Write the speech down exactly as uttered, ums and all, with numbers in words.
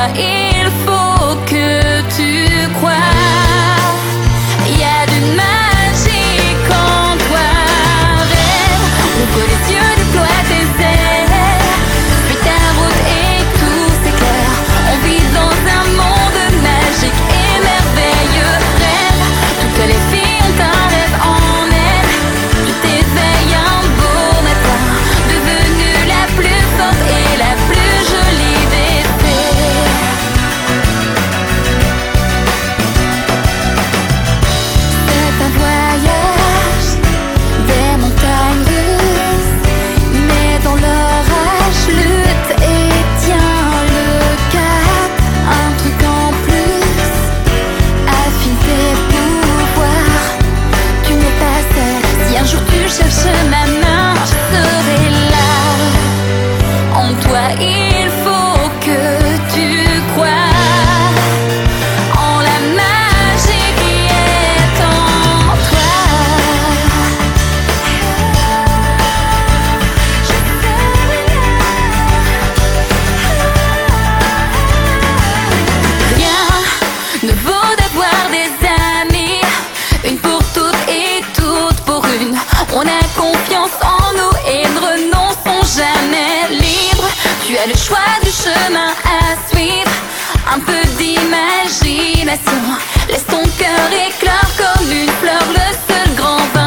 il faut que tu crois. Il y a de magique en toi. Rêve, ouvre les yeux, déploie tes ailes. Puis ta route et tout s'éclaire. On vit dans un monde magique et merveilleux. Rêve, toutes les filles ont un rêve en elles. Tu t'éveilles un beau matin, devenue la plus forte et la plus jolie des fées. C'est un voyage des montagnes russes, mais dans l'orage lutte et tient le cap. Un truc en plus, affine tes pouvoirs. Tu n'es pas seul, si un jour tu cherches ma main, je serai là. En toi il faut que tu crois. En la magie qui est en toi. Je serai là. Rien ne vaut d'avoir des amis, une pour toutes et toutes pour une. On a confiance en nous et ne renonçons jamais. Libre, tu as le choix du chemin à suivre. Un peu d'imagination, laisse ton cœur éclore comme une fleur. Le seul grand